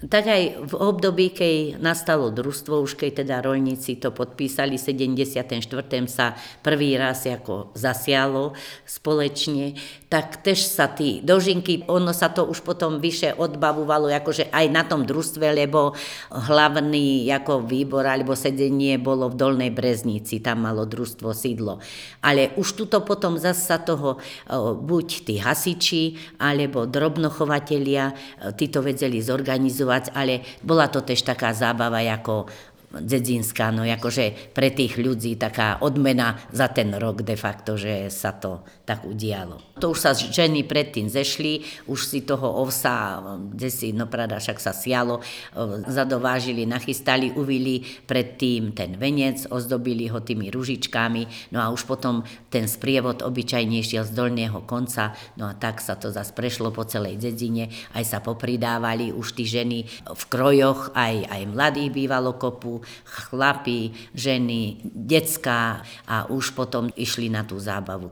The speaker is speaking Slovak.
Tak aj v období, keď nastalo družstvo, už keď teda roľníci to podpísali, v 74. sa prvý raz ako zasialo společne, tak tež sa tí dožinky, ono sa to už potom vyše odbavovalo akože aj na tom družstve, lebo hlavný ako výbor alebo sedenie bolo v Dolnej Breznici, tam malo družstvo sídlo. Ale už tuto potom zase sa toho buď tí hasiči, alebo drobnochovatelia, tí to vedeli zorganizovať, ale bola to tiež taká zábava ako dedzinská, no akože pre tých ľudí taká odmena za ten rok de facto, že sa to tak udialo. To už sa ženy predtým zešli, už si toho ovsa, desi, no pravda, však sa sialo, zadovážili, nachystali, uvili predtým ten venec, ozdobili ho tými ružičkami, no a už potom ten sprievod obyčajne šiel z dolného konca, no a tak sa to zase prešlo po celej dedine, aj sa popridávali už tí ženy v krojoch, aj mladých bývalo kopu, chlapi, ženy, decká a už potom išli na tú zábavu.